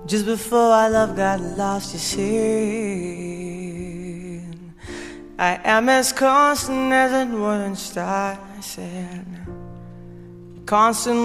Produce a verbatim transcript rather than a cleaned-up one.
Just before our love got lost, you see, I am as constant as a northern star, I said, constant